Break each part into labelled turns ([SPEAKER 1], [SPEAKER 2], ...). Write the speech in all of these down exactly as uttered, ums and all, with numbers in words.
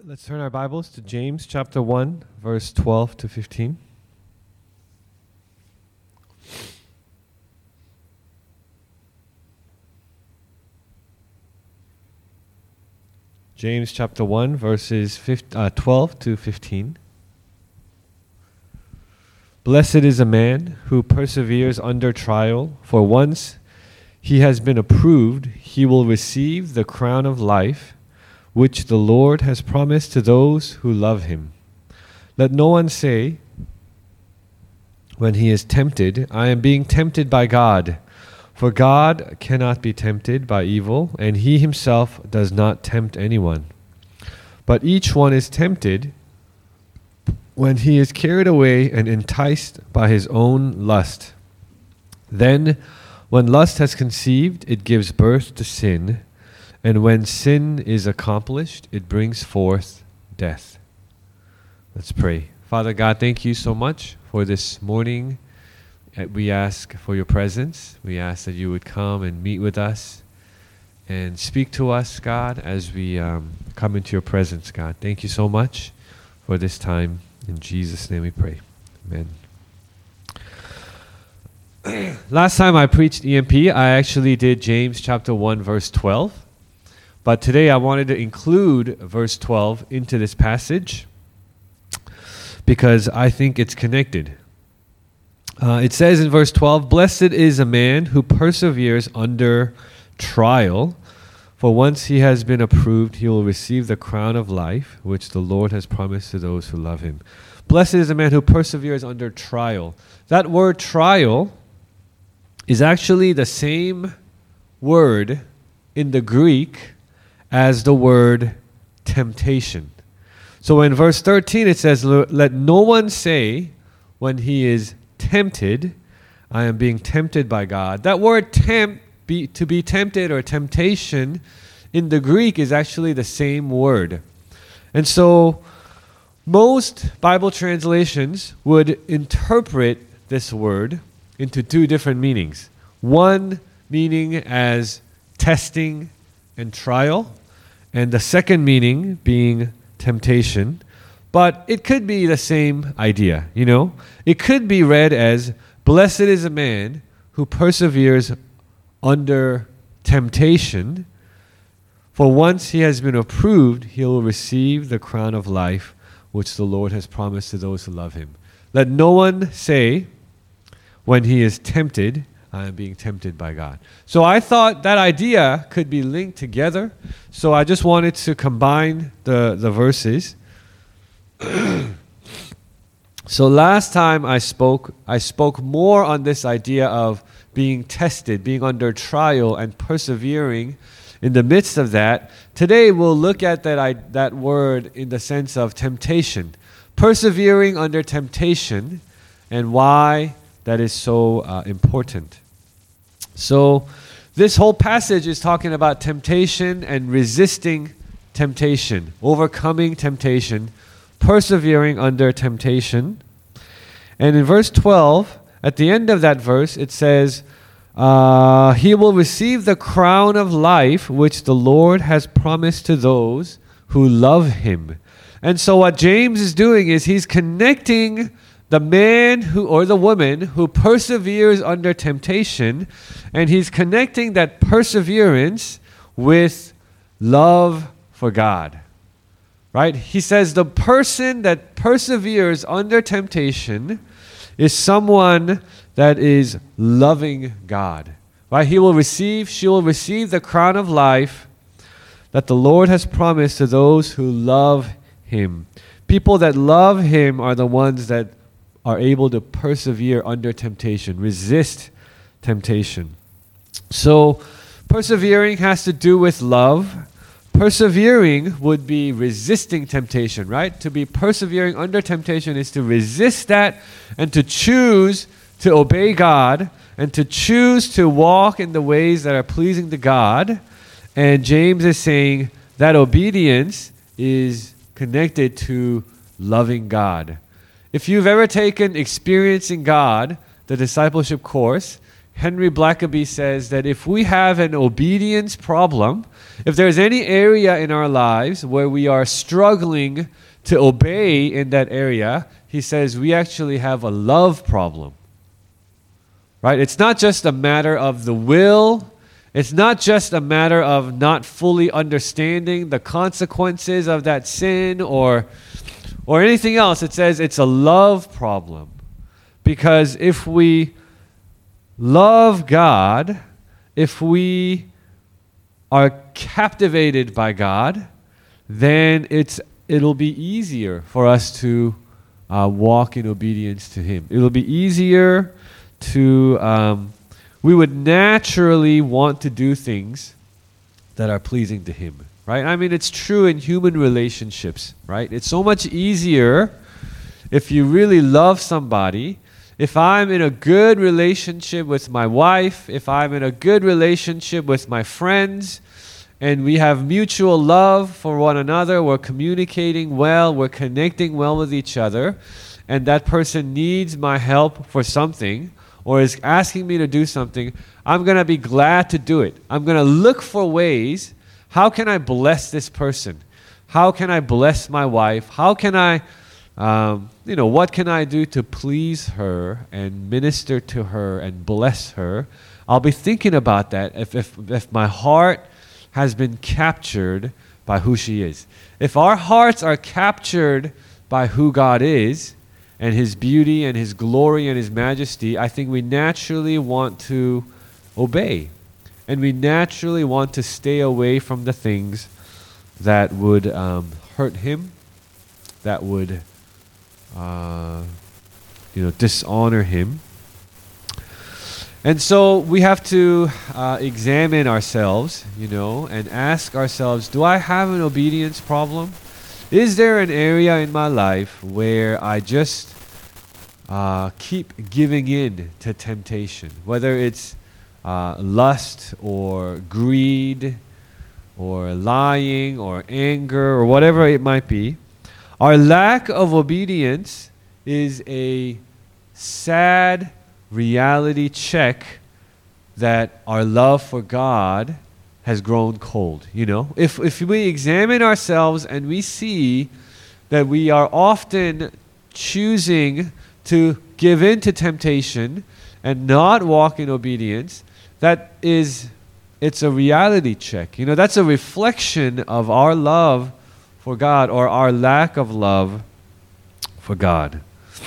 [SPEAKER 1] Let's turn our Bibles to James chapter one, verse twelve to fifteen. James chapter one, verses twelve to fifteen. Blessed is a man who perseveres under trial, for once he has been approved, he will receive the crown of life, which the Lord has promised to those who love him. Let no one say, when he is tempted, I am being tempted by God. For God cannot be tempted by evil, and he himself does not tempt anyone. But each one is tempted when he is carried away and enticed by his own lust. Then, when lust has conceived, it gives birth to sin. And when sin is accomplished, it brings forth death. Let's pray. Father God, thank you so much for this morning. We ask for your presence. We ask that you would come and meet with us and speak to us, God, as we um, come into your presence, God. Thank you so much for this time. In Jesus' name we pray. Amen. Last time I preached E M P, I actually did James chapter one, verse twelve. But today I wanted to include verse twelve into this passage because I think it's connected. Uh, it says in verse twelve, Blessed is a man who perseveres under trial, for once he has been approved, he will receive the crown of life, which the Lord has promised to those who love him. Blessed is a man who perseveres under trial. That word trial is actually the same word in the Greek as the word temptation. So in verse thirteen it says, let no one say when he is tempted, I am being tempted by God. That word tempt, be, to be tempted or temptation in the Greek is actually the same word. And so most Bible translations would interpret this word into two different meanings. One meaning as testing and trial, and the second meaning being temptation. But it could be the same idea, you know? It could be read as, Blessed is a man who perseveres under temptation, for once he has been approved, he will receive the crown of life, which the Lord has promised to those who love him. Let no one say, when he is tempted, I am being tempted by God. So I thought that idea could be linked together. So I just wanted to combine the, the verses. So last time I spoke, I spoke more on this idea of being tested, being under trial, and persevering in the midst of that. Today we'll look at that, I, that word in the sense of temptation. Persevering under temptation and why that is so uh, important. So this whole passage is talking about temptation and resisting temptation, overcoming temptation, persevering under temptation. And in verse twelve, at the end of that verse, it says, uh, he will receive the crown of life which the Lord has promised to those who love him. And so what James is doing is he's connecting the man who or the woman who perseveres under temptation, and he's connecting that perseverance with love for God. Right? He says the person that perseveres under temptation is someone that is loving God. Right? He will receive, she will receive the crown of life that the Lord has promised to those who love him. People that love him are the ones that are able to persevere under temptation, resist temptation. So persevering has to do with love. Persevering would be resisting temptation, right? To be persevering under temptation is to resist that and to choose to obey God and to choose to walk in the ways that are pleasing to God. And James is saying that obedience is connected to loving God. If you've ever taken Experiencing God, the discipleship course, Henry Blackaby says that if we have an obedience problem, If there's any area in our lives where we are struggling to obey in that area, he says we actually have a love problem. Right? It's not just a matter of the will. It's not just a matter of not fully understanding the consequences of that sin or, or anything else. It says it's a love problem. Because if we love God, if we are captivated by God, then it's it'll be easier for us to uh, walk in obedience to Him. It'll be easier to, um, we would naturally want to do things that are pleasing to Him, right? I mean, it's true in human relationships, right? It's so much easier if you really love somebody. If I'm in a good relationship with my wife, if I'm in a good relationship with my friends, and we have mutual love for one another, we're communicating well, we're connecting well with each other, and that person needs my help for something, or is asking me to do something, I'm going to be glad to do it. I'm going to look for ways, how can I bless this person? How can I bless my wife? How can I, um, you know, what can I do to please her and minister to her and bless her? I'll be thinking about that if if, if my heart has been captured by who she is. If our hearts are captured by who God is and His beauty and His glory and His majesty, I think we naturally want to obey. And we naturally want to stay away from the things that would um, hurt Him, that would uh, you know, dishonor Him. And so we have to uh, examine ourselves, you know, and ask ourselves, do I have an obedience problem? Is there an area in my life where I just uh, keep giving in to temptation? Whether it's uh, lust or greed or lying or anger or whatever it might be. Our lack of obedience is a sad reality check that our love for God has grown cold. You know, if if we examine ourselves and we see that we are often choosing to give in to temptation and not walk in obedience, that is, it's a reality check. You know, that's a reflection of our love for God or our lack of love for God.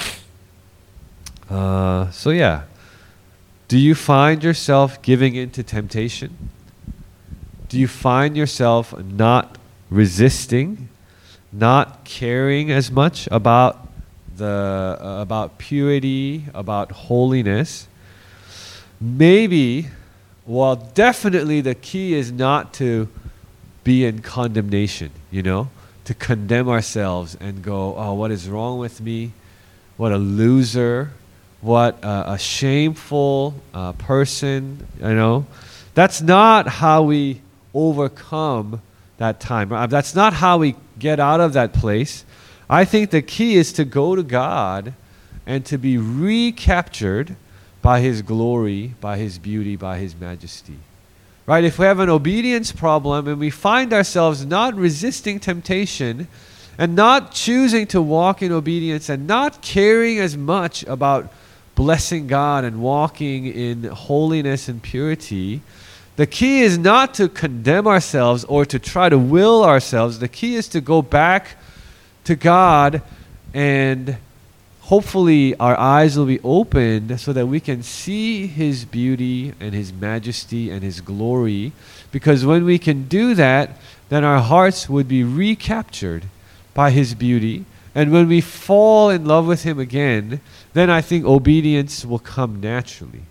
[SPEAKER 1] Uh, so yeah, do you find yourself giving in to temptation? Do you find yourself not resisting, not caring as much about the uh, about purity, about holiness? Maybe, well, definitely the key is not to be in condemnation, you know, to condemn ourselves and go, oh, what is wrong with me? What a loser. What uh, a shameful uh, person, you know. That's not how we overcome that time. That's not how we get out of that place. I think the key is to go to God and to be recaptured by His glory, by His beauty, by His majesty. Right? If we have an obedience problem and we find ourselves not resisting temptation and not choosing to walk in obedience and not caring as much about blessing God and walking in holiness and purity, the key is not to condemn ourselves or to try to will ourselves. The key is to go back to God, and hopefully our eyes will be opened so that we can see His beauty and His majesty and His glory. Because when we can do that, then our hearts would be recaptured by His beauty. And when we fall in love with Him again, then I think obedience will come naturally.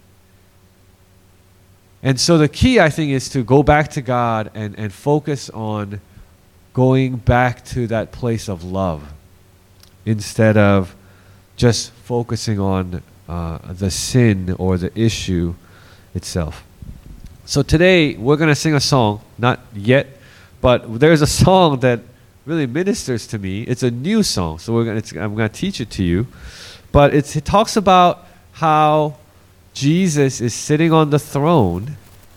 [SPEAKER 1] And so the key, I think, is to go back to God and, and focus on going back to that place of love instead of just focusing on uh, the sin or the issue itself. So today we're going to sing a song, not yet, but there's a song that really ministers to me. It's a new song, so we're gonna, it's, I'm going to teach it to you. But it's, it talks about how Jesus is sitting on the throne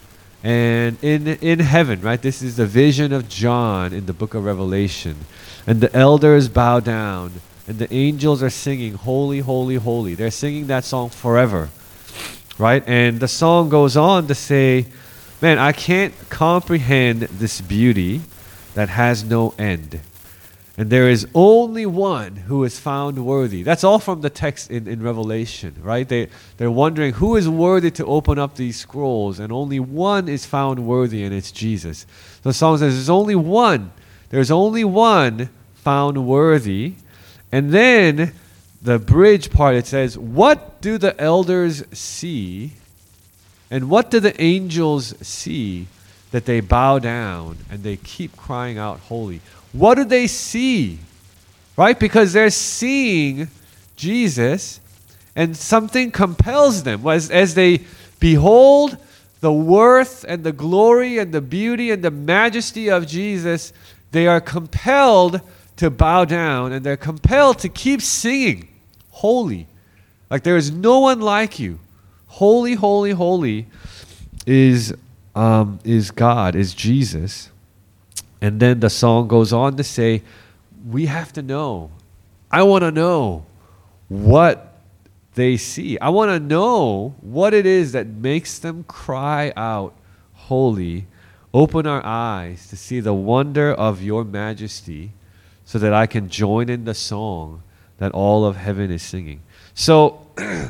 [SPEAKER 1] And in in heaven, right? This is the vision of John in the book of Revelation. And the elders bow down, and the angels are singing, "Holy, holy, holy." They're singing that song forever, right? And the song goes on to say, man, I can't comprehend this beauty that has no end. And there is only one who is found worthy. That's all from the text in, in Revelation, right? They, they're wondering who is worthy to open up these scrolls, and only one is found worthy, and it's Jesus. So the song says there's only one. There's only one found worthy. And then the bridge part, it says, what do the elders see, and what do the angels see, that they bow down and they keep crying out, holy? What do they see? Right? Because they're seeing Jesus, and something compels them. As, as they behold the worth and the glory and the beauty and the majesty of Jesus, they are compelled to bow down, and they're compelled to keep singing, holy. Like there is no one like you. Holy, holy, holy is, um, is God, is Jesus. And then the song goes on to say, we have to know. I want to know what they see. I want to know what it is that makes them cry out, holy. Open our eyes to see the wonder of your majesty, so that I can join in the song that all of heaven is singing. So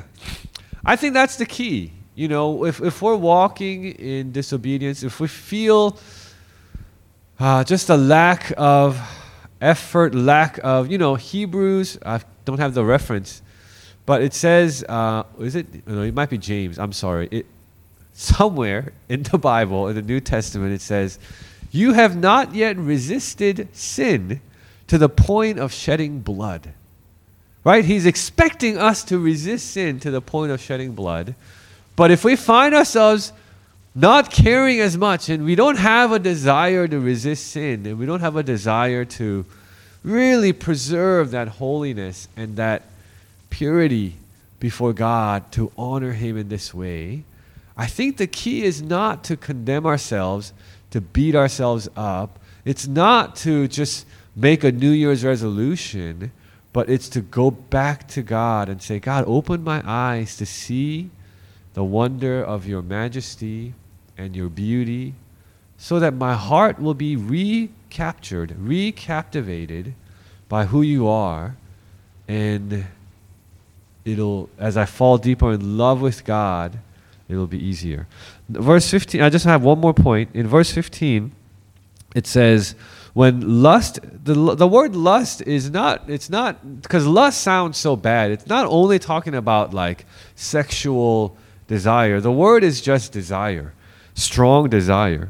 [SPEAKER 1] I think that's the key. You know, if, if we're walking in disobedience, if we feel Uh, just a lack of effort, lack of, you know, Hebrews, I don't have the reference, but it says, uh, is it, no, it might be James, I'm sorry. It, somewhere in the Bible, in the New Testament, it says, you have not yet resisted sin to the point of shedding blood. Right? He's expecting us to resist sin to the point of shedding blood. But if we find ourselves not caring as much, and we don't have a desire to resist sin, and we don't have a desire to really preserve that holiness and that purity before God, to honor Him in this way, I think the key is not to condemn ourselves, to beat ourselves up. It's not to just make a New Year's resolution, but it's to go back to God and say, God, open my eyes to see the wonder of your majesty and your beauty, so that my heart will be recaptured, recaptivated by who you are, and it'll, as I fall deeper in love with God, it'll be easier. Verse fifteen, I just have one more point. In verse fifteen, it says, when lust, the, the word lust is not, it's not, because lust sounds so bad, it's not only talking about like sexual desire. The word is just desire. Strong desire.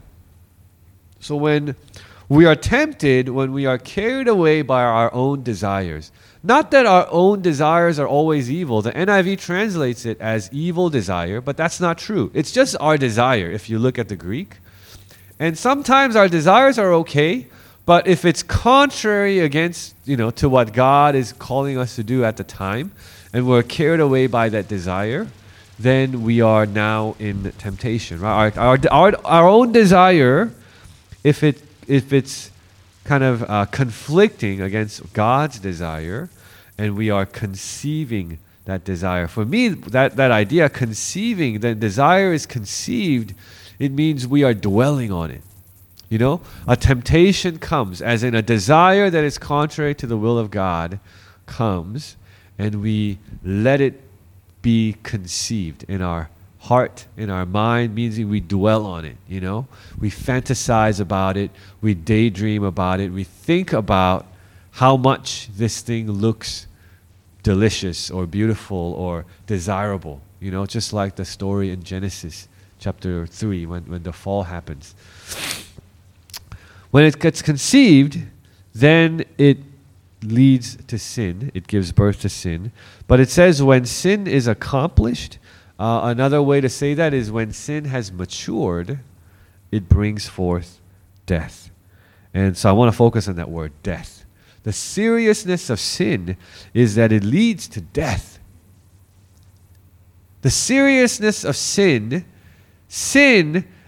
[SPEAKER 1] So when we are tempted, when we are carried away by our own desires, not that our own desires are always evil. The N I V translates it as evil desire, but that's not true. It's just our desire if you look at the Greek. And sometimes our desires are okay, but if it's contrary against, you know, to what God is calling us to do at the time, and we're carried away by that desire, then we are now in temptation, right? Our, our, our, our own desire, if it if it's kind of uh, conflicting against God's desire, and we are conceiving that desire. For me, that, that idea, conceiving, the desire is conceived, it means we are dwelling on it. You know, a temptation comes, as in a desire that is contrary to the will of God comes, and we let it be conceived in our heart, in our mind, means we dwell on it, you know. We fantasize about it, we daydream about it, we think about how much this thing looks delicious or beautiful or desirable, you know, just like the story in Genesis chapter three when, when the fall happens. When it gets conceived, then it leads to sin. It gives birth to sin. But it says when sin is accomplished, uh, another way to say that is when sin has matured, it brings forth death. And so I want to focus on that word, death. The seriousness of sin is that it leads to death. The seriousness of sin, sin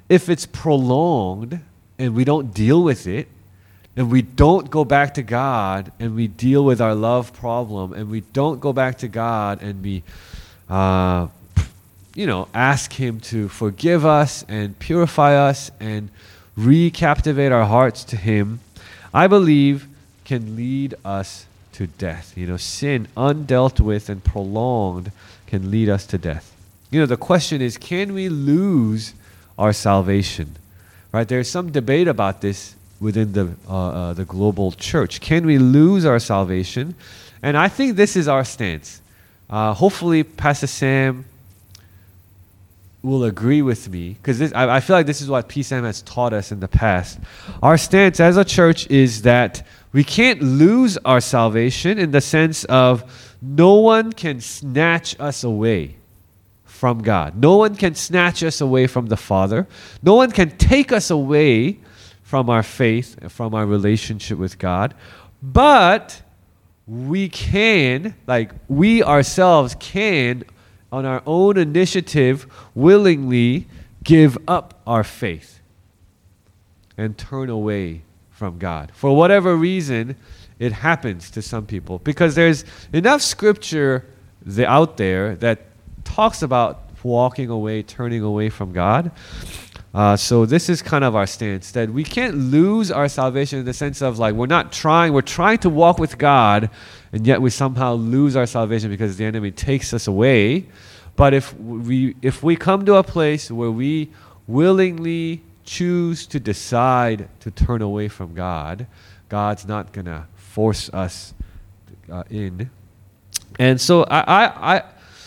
[SPEAKER 1] if it's prolonged and we don't deal with it, and we don't go back to God and we deal with our love problem, and we don't go back to God and we, uh, you know, ask Him to forgive us and purify us and recaptivate our hearts to Him, I believe can lead us to death. You know, sin undealt with and prolonged can lead us to death. You know, the question is, can we lose our salvation? Right? There's some debate about this within the uh, uh, the global church. Can we lose our salvation? And I think this is our stance. Uh, hopefully, Pastor Sam will agree with me, because I, I feel like this is what P S A M has taught us in the past. Our stance as a church is that we can't lose our salvation in the sense of no one can snatch us away from God. No one can snatch us away from the Father. No one can take us away from our faith, from our relationship with God. But we can, like we ourselves can, on our own initiative, willingly give up our faith and turn away from God. For whatever reason, it happens to some people. Because there's enough scripture the, out there that talks about walking away, turning away from God. Uh, so this is kind of our stance, that we can't lose our salvation in the sense of like we're not trying, we're trying to walk with God, and yet we somehow lose our salvation because the enemy takes us away. But if we if we come to a place where we willingly choose to decide to turn away from God, God's not going to force us uh, in. And so I, I I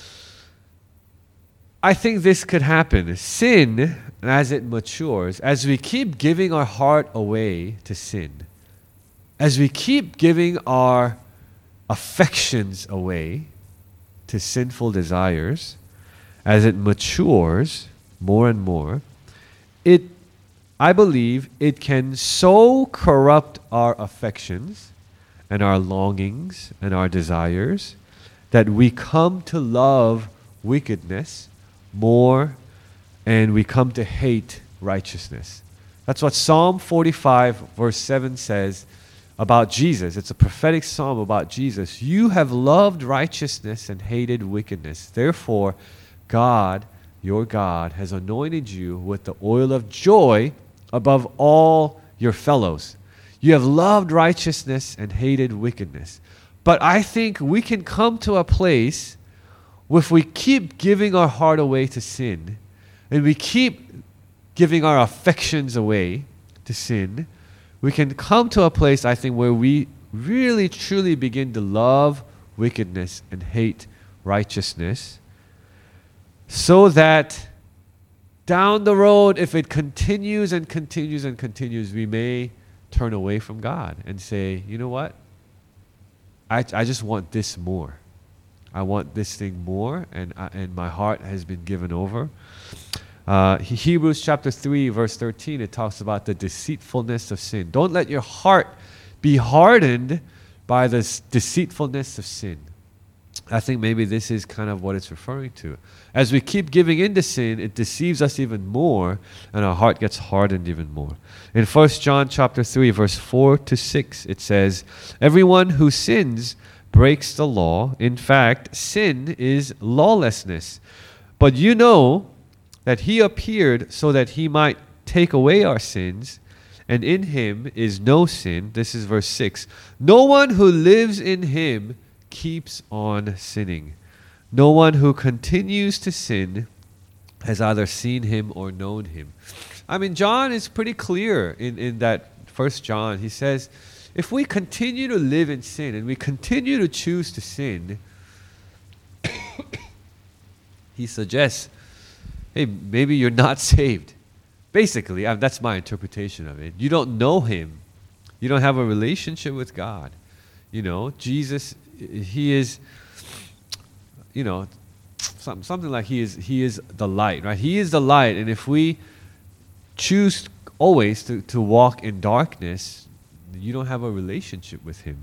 [SPEAKER 1] I think this could happen. Sin, as it matures, as we keep giving our heart away to sin, as we keep giving our affections away to sinful desires, as it matures more and more, it, I believe, it can so corrupt our affections and our longings and our desires that we come to love wickedness more, and we come to hate righteousness. That's what Psalm forty-five verse seven says about Jesus. It's a prophetic psalm about Jesus. You have loved righteousness and hated wickedness. Therefore, God, your God, has anointed you with the oil of joy above all your fellows. You have loved righteousness and hated wickedness. But I think we can come to a place, if we keep giving our heart away to sin, and we keep giving our affections away to sin, we can come to a place, I think, where we really truly begin to love wickedness and hate righteousness, so that down the road, if it continues and continues and continues, we may turn away from God and say, you know what? I, I just want this more. I want this thing more, and I, and my heart has been given over. Uh, Hebrews chapter three, verse thirteen, it talks about the deceitfulness of sin. Don't let your heart be hardened by the deceitfulness of sin. I think maybe this is kind of what it's referring to. As we keep giving in to sin, it deceives us even more, and our heart gets hardened even more. In First John chapter three, verse four to six, it says, everyone who sins breaks the law. In fact, sin is lawlessness. But you know that he appeared so that he might take away our sins, and in him is no sin. This is verse six. No one who lives in him keeps on sinning. No one who continues to sin has either seen him or known him. I mean, John is pretty clear in, in that First John. He says, if we continue to live in sin and we continue to choose to sin, he suggests, hey, maybe you're not saved. Basically, I mean, that's my interpretation of it. You don't know him. You don't have a relationship with God. You know, Jesus, he is, you know, some, something like he is, he is the light, right? He is the light. And if we choose always to, to walk in darkness, you don't have a relationship with him.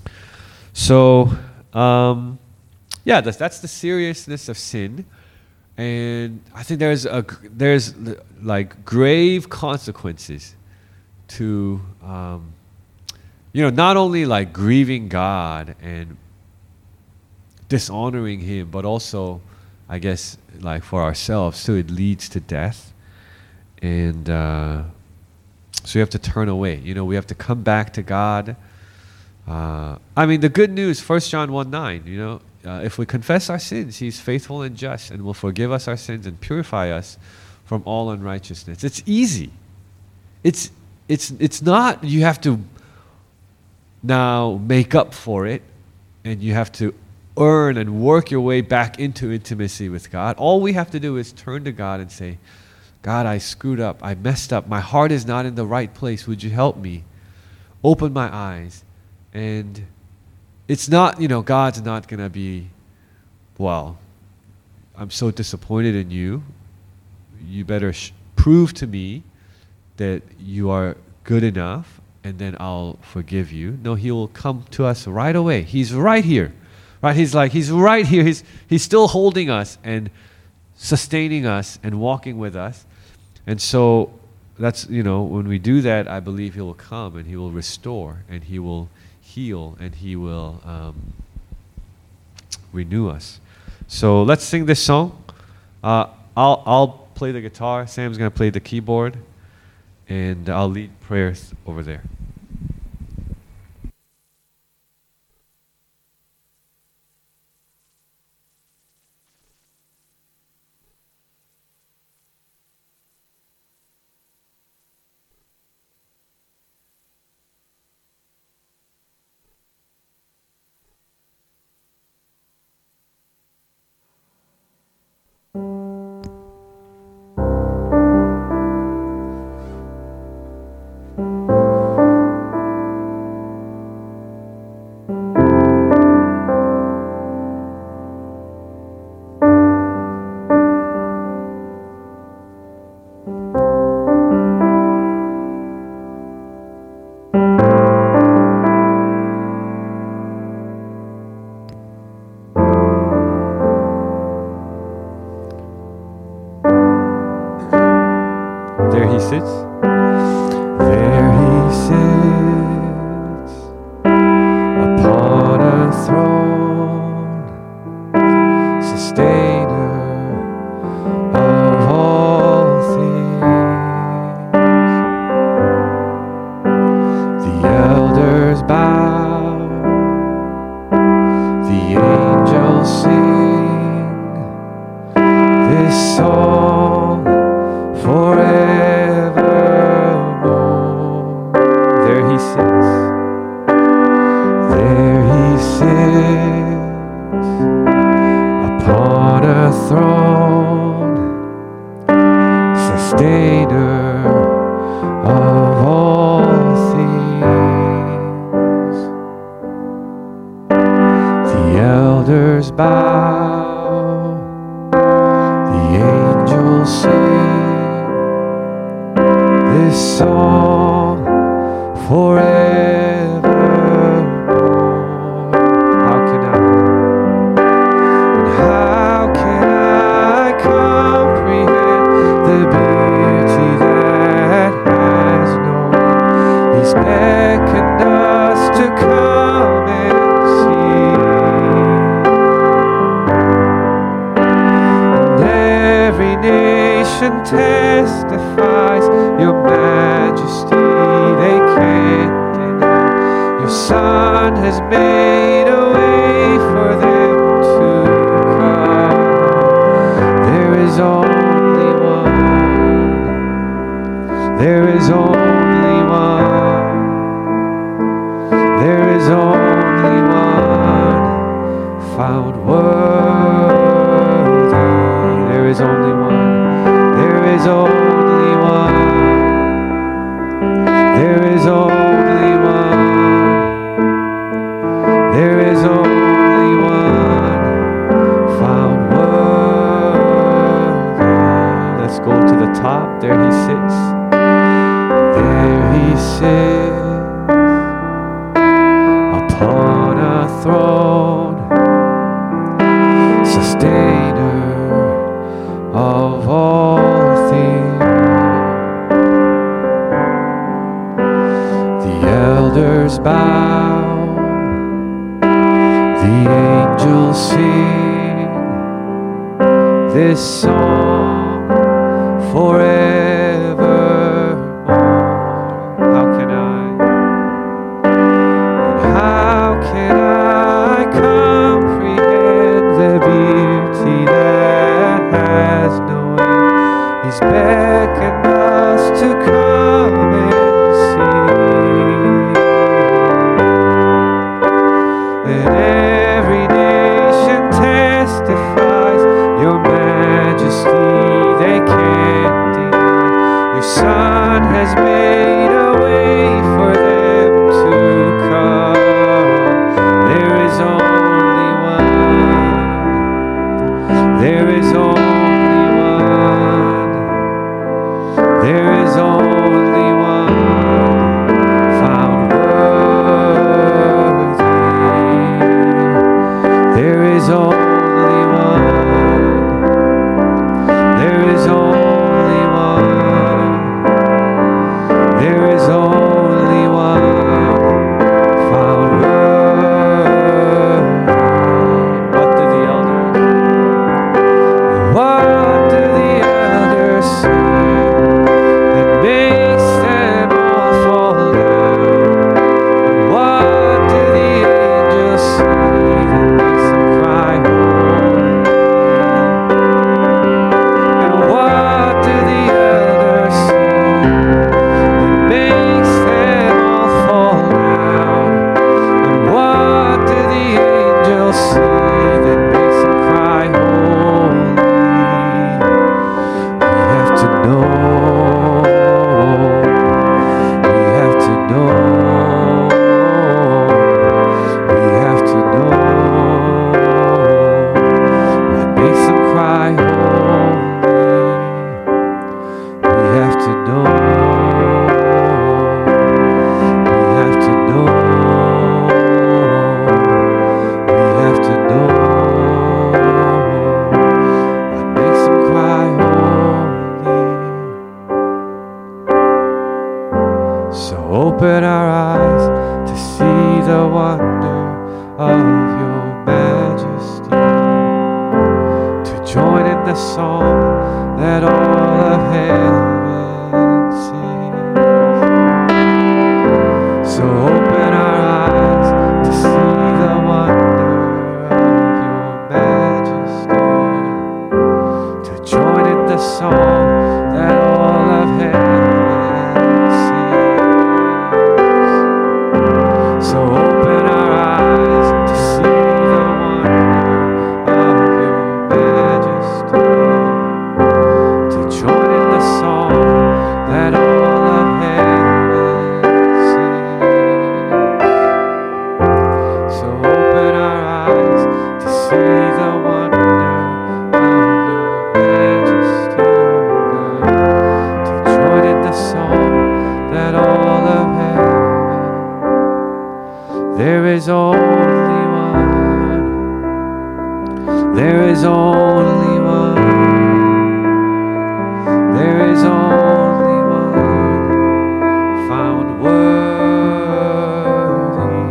[SPEAKER 1] So, um, yeah, that's, that's the seriousness of sin. And I think there's a there's like grave consequences to um, you know, not only like grieving God and dishonoring Him, but also, I guess, like for ourselves, so it leads to death. And uh, so you have to turn away. You know, we have to come back to God. Uh, I mean, the good news, First John one nine, you know, uh, if we confess our sins, He's faithful and just and will forgive us our sins and purify us from all unrighteousness. It's easy. It's it's it's not you have to now make up for it, and you have to earn and work your way back into intimacy with God. All we have to do is turn to God and say, God, I screwed up. I messed up. My heart is not in the right place. Would you help me? Open my eyes. And it's not, you know, God's not going to be, well, I'm so disappointed in you. You better sh- prove to me that you are good enough, and then I'll forgive you. No, He will come to us right away. He's right here. Right? He's like, He's right here. He's, he's still holding us and sustaining us and walking with us. And so that's, you know, when we do that, I believe He will come and He will restore and He will heal and He will um, renew us. So let's sing this song. Uh, I'll I'll play the guitar. Sam's going to play the keyboard. And I'll lead prayers over there. There He sits. There He sits upon a throne, sustainer of all things. The elders bow, the angels sing this song forever. Throne, sustainer of all things. The elders bow, the angels sing this song forevermore. How can I? And how can I comprehend the beauty that has no end? He's beckoned us to come and see. And every nation testifies your majesty. They can't deny your Son has made a way for them to come. There is only one. There is only one. There is only one found worthy. There is only one. There is only one. There is only one. There is only one found worthy. Let's go to the top. There He sits. There He sits upon a throne, sustainer this song forevermore. How can I? And how can I comprehend the beauty that has no end? He's beckoned us to come and see. And every nation testifies your majesty, they can't deny. Your Son has made a way for them to come. There is only one. There is only one. There is only one found worthy. There is only one. There is only one. There is only one found worthy. What do the elders? What do the elders say that makes them all fall down? And what do the angels say that makes them cry holy? And what do the elders say that makes them all fall down? And what do the angels say that makes them cry holy? We have to know. We have to know. We have to know what makes them cry holy. We have to know. We have to know. We have to know what makes them cry holy. So open our eyes to see the wonder of your majesty, to join in the song that all of heaven sings. So open our eyes to see the wonder of your majesty, to join in the song that all of heaven sings. So open our eyes to see the wonder of your majesty, to join in the song that all of heaven sings. So open our eyes to see the wonder of your majesty, oh God, to join in the song that all of heaven. There is only one. There is only one. There is only one found worthy.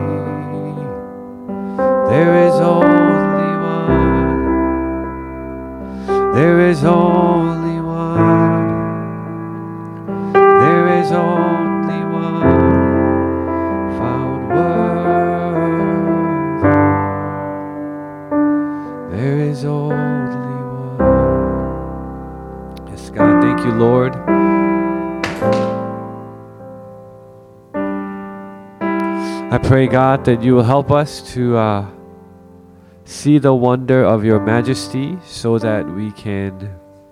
[SPEAKER 1] There is only one. There is only one. There is only one found worthy. There is only one. Yes, God, thank you, Lord. I pray, God, that you will help us to uh, see the wonder of your majesty so that we can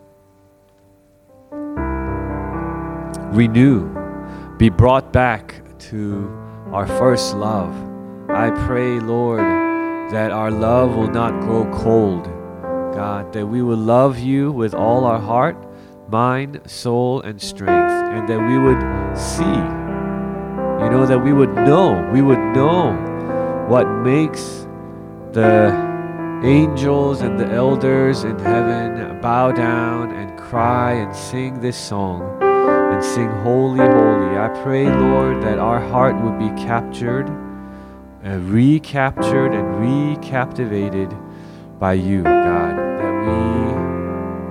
[SPEAKER 1] renew, be brought back to our first love. I pray, Lord, that our love will not grow cold, God, that we will love you with all our heart, mind, soul, and strength, and that we would see, you know, that we would know, we would know what makes the angels and the elders in heaven bow down and cry and sing this song and sing holy, holy. I pray, Lord, that our heart would be captured, uh, recaptured and recaptivated by you, God, that we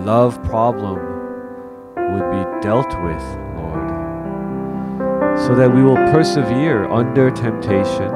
[SPEAKER 1] love problem would be dealt with, Lord, so that we will persevere under temptation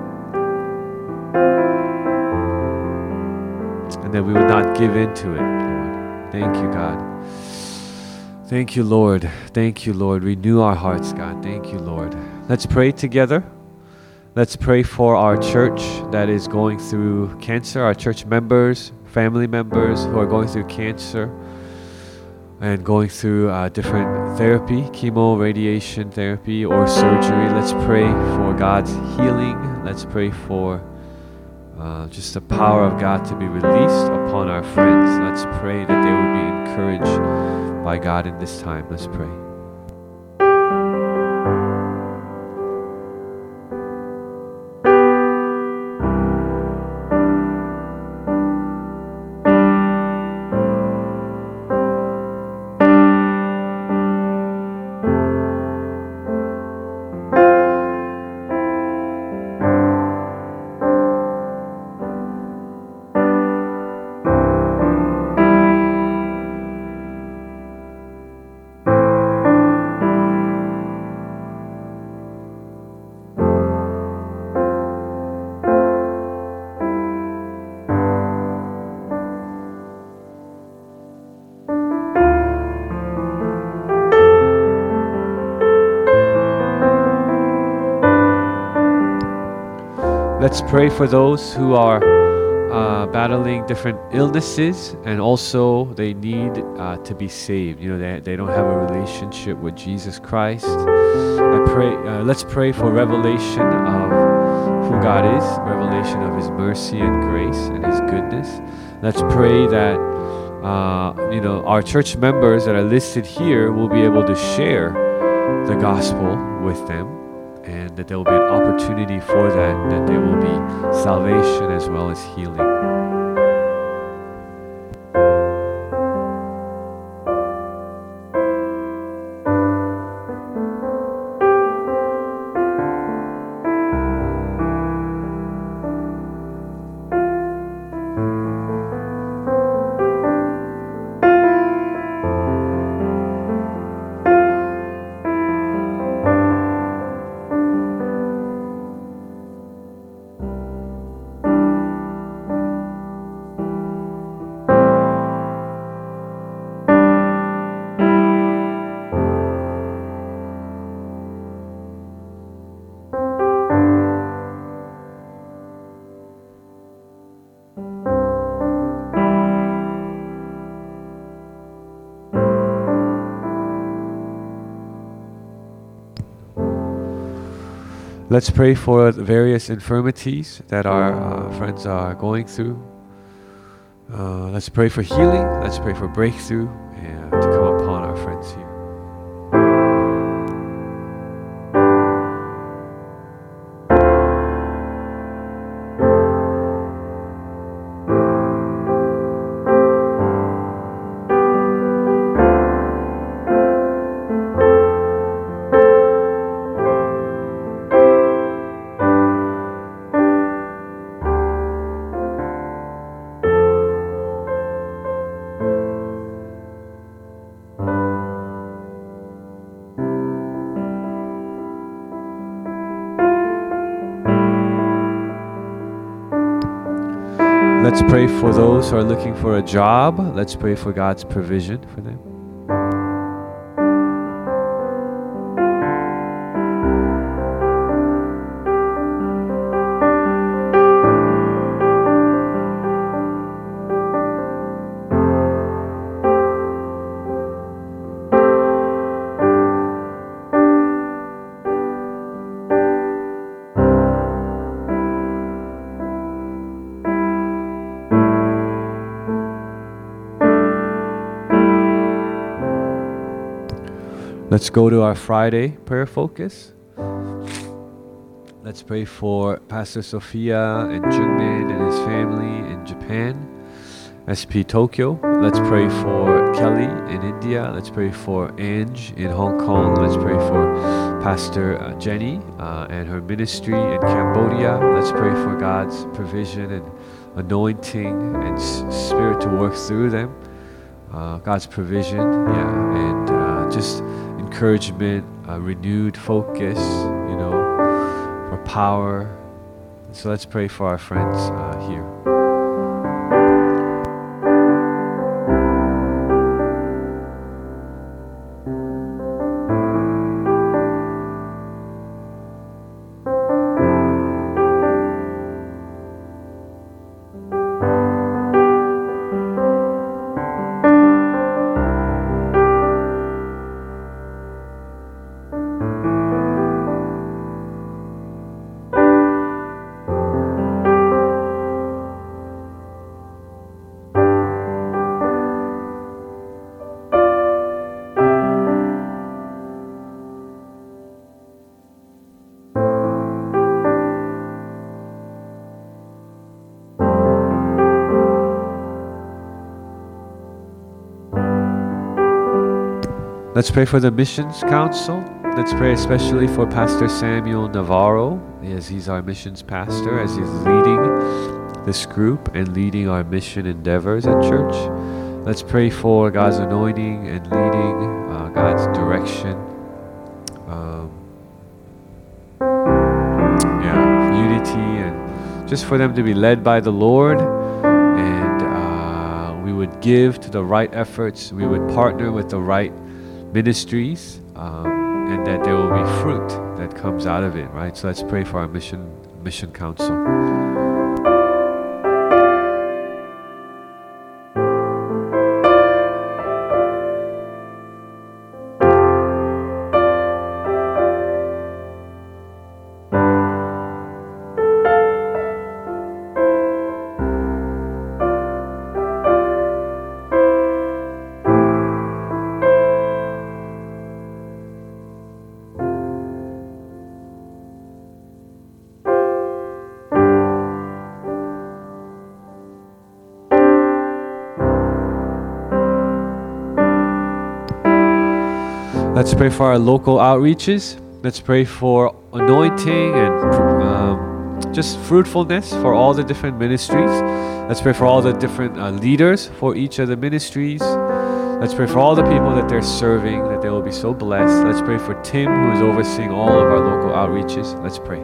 [SPEAKER 1] and that we would not give in to it, Lord. Thank you, God. Thank you, Lord. Thank you, Lord. Renew our hearts, God. Thank you, Lord. Let's pray together. Let's pray for our church that is going through cancer, our church members, family members who are going through cancer and going through uh, different therapy, chemo, radiation therapy, or surgery. Let's pray for God's healing. Let's pray for uh, just the power of God to be released upon our friends. Let's pray that they would be encouraged by God in this time. Let's pray. Let's pray for those who are uh, battling different illnesses and also they need uh, to be saved. You know, they, they don't have a relationship with Jesus Christ. I pray. Uh, let's pray for revelation of who God is, revelation of His mercy and grace and His goodness. Let's pray that uh, you know our church members that are listed here will be able to share the gospel with them, and that there will be an opportunity for that, that there will be salvation as well as healing. Let's pray for the various infirmities that our uh, friends are going through. Uh, let's pray for healing. Let's pray for breakthrough and to come upon our friends here. Let's pray for those who are looking for a job. Let's pray for God's provision for them. Let's go to our Friday prayer focus. Let's pray for Pastor Sophia and Jungmin and his family in Japan, S P Tokyo. Let's pray for Kelly in India. Let's pray for Ange in Hong Kong. Let's pray for Pastor uh, Jenny uh, and her ministry in Cambodia. Let's pray for God's provision and anointing and s- spirit to work through them. uh, God's provision, yeah, and uh, just encouragement, uh, renewed focus, you know, for power. So let's pray for our friends uh, here. Let's pray for the Missions Council. Let's pray especially for Pastor Samuel Navarro, as he's our missions pastor, as he's leading this group and leading our mission endeavors at church. Let's pray for God's anointing and leading, uh, God's direction. Um, yeah, unity, and just for them to be led by the Lord. And uh, we would give to the right efforts. We would partner with the right ministries, um, and that there will be fruit that comes out of it, right? So let's pray for our mission mission council. Let's pray for our local outreaches. Let's pray for anointing and um, just fruitfulness for all the different ministries. Let's pray for all the different uh, leaders for each of the ministries. Let's pray for all the people that they're serving, that they will be so blessed. Let's pray for Tim, who is overseeing all of our local outreaches. Let's pray.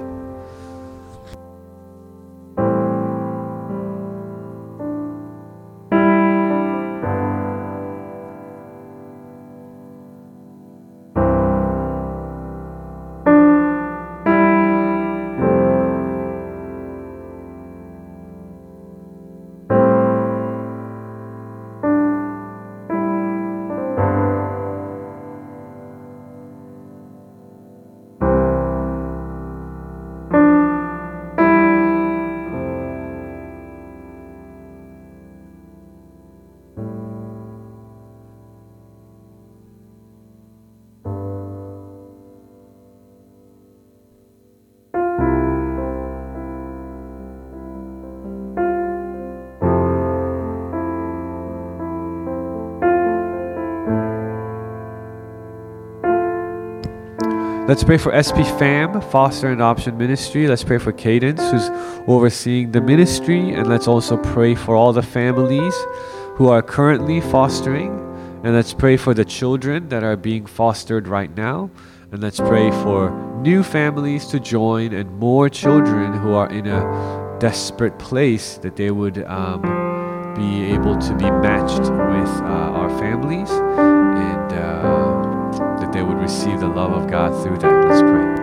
[SPEAKER 1] Let's pray for S P Fam, Foster and Adoption Ministry. Let's pray for Cadence, who's overseeing the ministry. And let's also pray for all the families who are currently fostering. And let's pray for the children that are being fostered right now. And let's pray for new families to join and more children who are in a desperate place, that they would um, be able to be matched with uh, our families, and uh, that they would receive the love of God through that. Let's pray.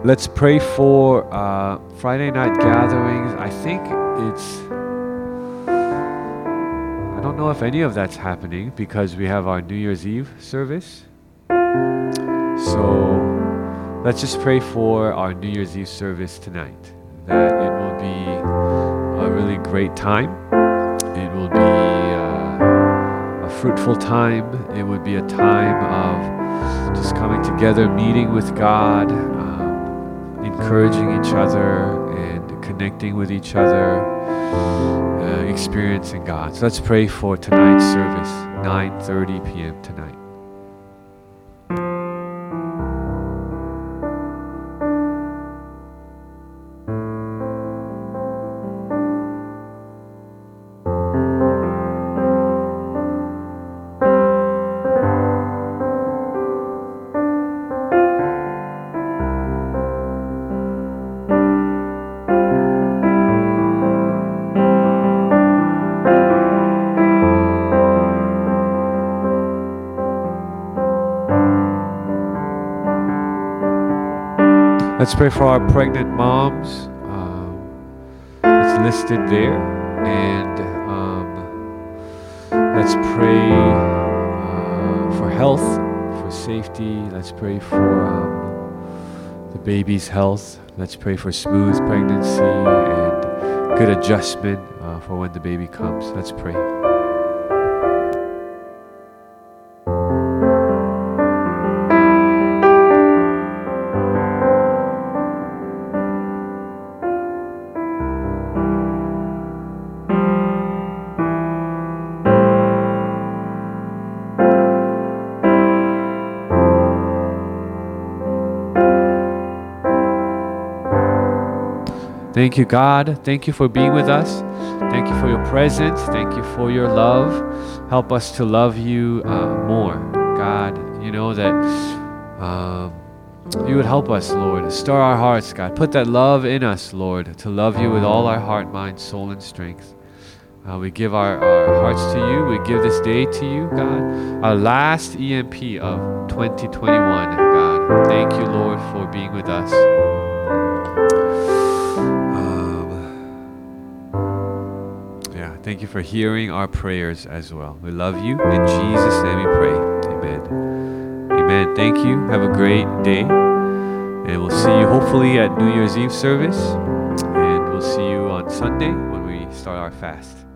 [SPEAKER 1] let's pray for uh, Friday night gatherings. I think it's, I don't know if any of that's happening because we have our New Year's Eve service. So let's just pray for our New Year's Eve service tonight, that it will be a really great time. It will be uh, a fruitful time. It would be a time of just coming together, meeting with God, um, encouraging each other, and connecting with each other, uh, experiencing God. So let's pray for tonight's service, nine thirty p.m. tonight. Let's pray for our pregnant moms. Um, it's listed there. And um, let's pray uh, for health, for safety. Let's pray for um, the baby's health. Let's pray for smooth pregnancy and good adjustment uh, for when the baby comes. Let's pray. Thank you, God. Thank you for being with us. Thank you for your presence. Thank you for your love. Help us to love you uh, more. God, you know that um, you would help us, Lord. Stir our hearts, God. Put that love in us, Lord, to love you with all our heart, mind, soul, and strength. Uh, we give our, our hearts to you. We give this day to you, God. Our last E M P of twenty twenty-one, God. Thank you, Lord, for being with us. Thank you for hearing our prayers as well. We love you. In Jesus' name we pray. Amen. Amen. Thank you. Have a great day. And we'll see you hopefully at New Year's Eve service. And we'll see you on Sunday when we start our fast.